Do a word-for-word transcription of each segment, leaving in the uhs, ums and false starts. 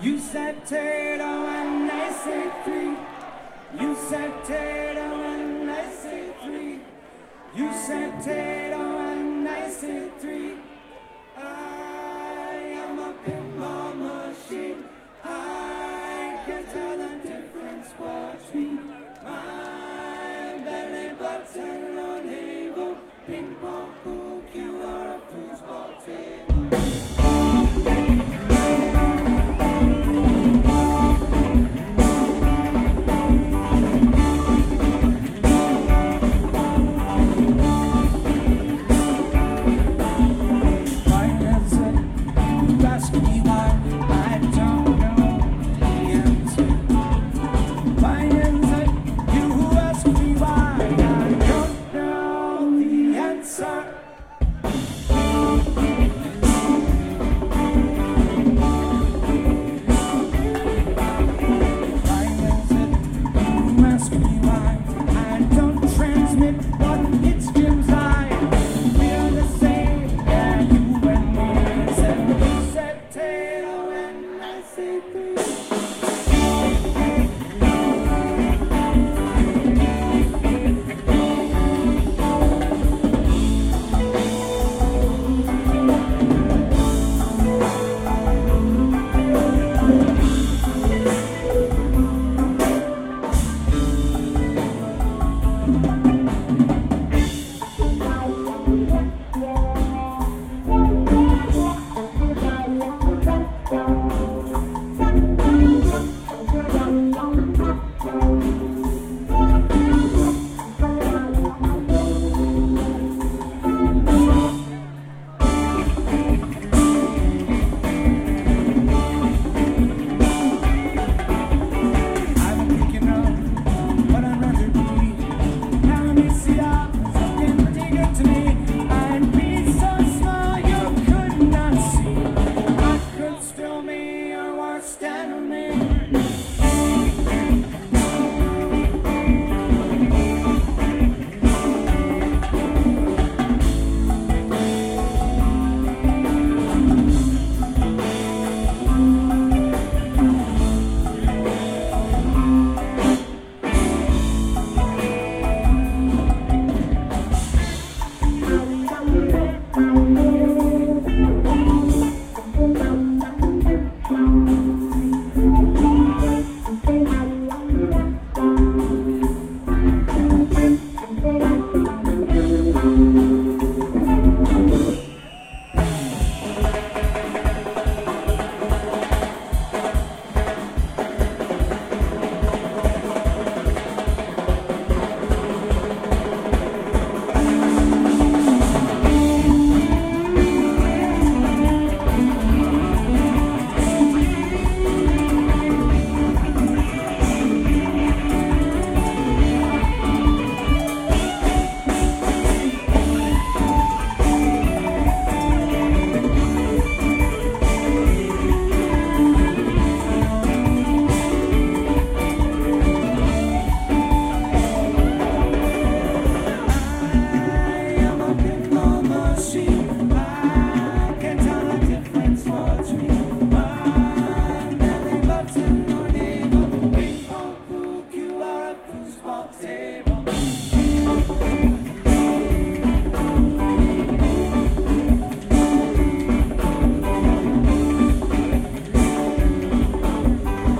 You said tato and I say three. You said tato and I say three. You said tato and I say three. I am a pinball machine. I can tell the difference between my belly button on table, ping pong, pool cue, or a foosball table.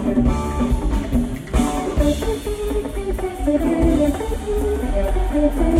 Thank you.